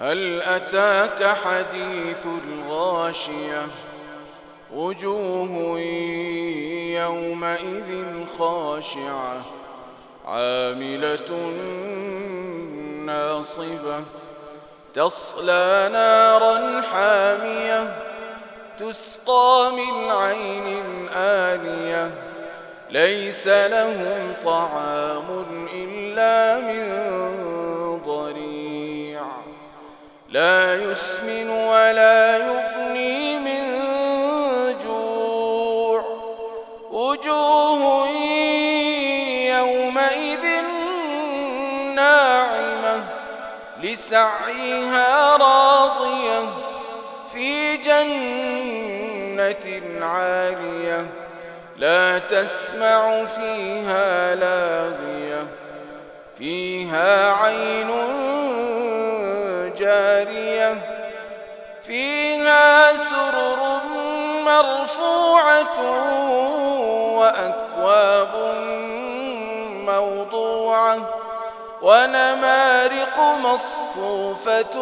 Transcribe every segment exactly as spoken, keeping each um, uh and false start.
هل أتاك حديث الغاشية وجوه يومئذ خاشعة عاملة ناصبة تصلى نارا حامية تسقى من عين آنية ليس لهم طعام إلا من ضريع لا يسمن ولا يغني من جوع وجوه يومئذ ناعمة لسعيها راضية في جنة عالية لا تسمع فيها لاغية فيها عين جارية فيها سرر مرفوعة وأكواب موضوعة ونمارق مصفوفة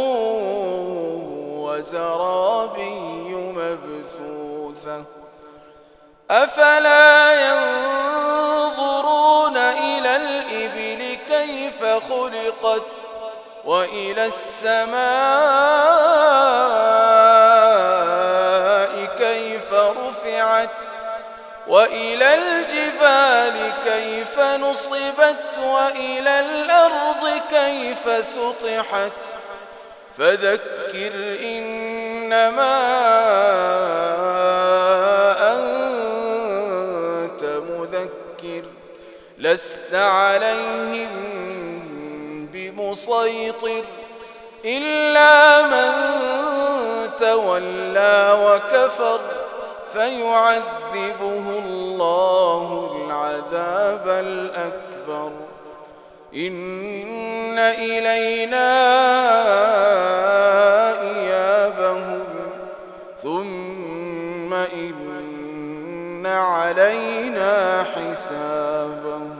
وزرابي مبثوثة أفلا ينظرون إلى الإبل كيف خلقت وإلى السماء كيف رفعت وإلى الجبال كيف نصبت وإلى الأرض كيف سطحت فذكر إنما أنت مذكر لست عليهم بمسيطر إلا من تولى وكفر فيعذبه الله العذاب الأكبر إن إلينا إيابهم ثم إن علينا حسابهم.